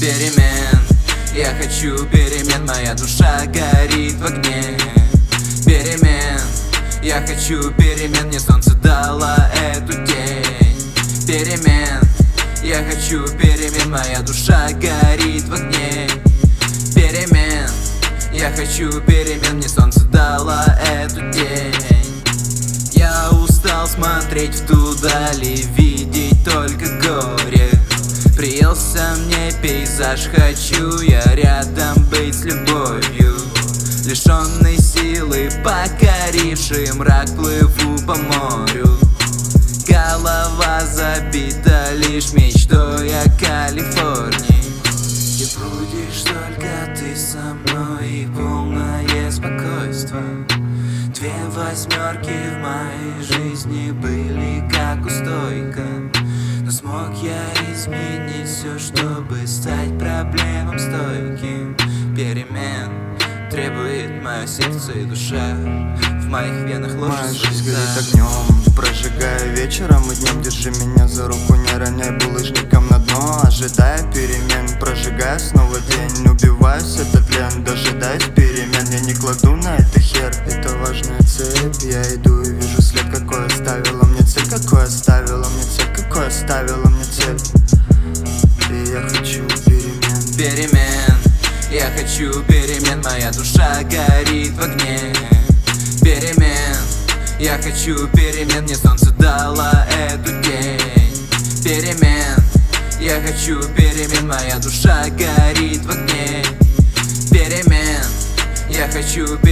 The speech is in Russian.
перемен. Я хочу перемен, моя душа горит в огне. Перемен, я хочу перемен, мне солнце дало эту день. Перемен, я хочу перемен, моя душа горит в огне. Перемен, я хочу перемен, мне солнце дало эту день. Я устал смотреть вдаль и видеть только горе. Приелся мне пейзаж, хочу я рядом быть с любовью. Лишенный силы, покоривший мрак, плыву по морю. Голова забита лишь мечтой о Калифорнии. Где будешь только ты со мной и полное спокойство. 2 восьмерки в моей жизни были как устойка. Но смог я изменить все, чтобы стать проблемам стойким. Перемен требует мое сердце и душа. В моих венах ложь. Моя жизнь горит огнем, прожигая вечером и днем. Держи меня за руку, не роняй булыжником на дно. Ожидая перемен, прожигая снова день. Убиваюсь этот тлен, дожидаясь перемен. Я не кладу на это хер, это важная цель. Я иду и вижу след, какой оставила мне цель. Какой оставила мне цель, какой оставила мне цель. И я хочу перемен. Перемен, я хочу перемен, моя душа горит в огне. Перемен, я хочу перемен, мне солнце дало эту день. Перемен, я хочу перемен, моя душа горит в огне. Перемен, я хочу перемен.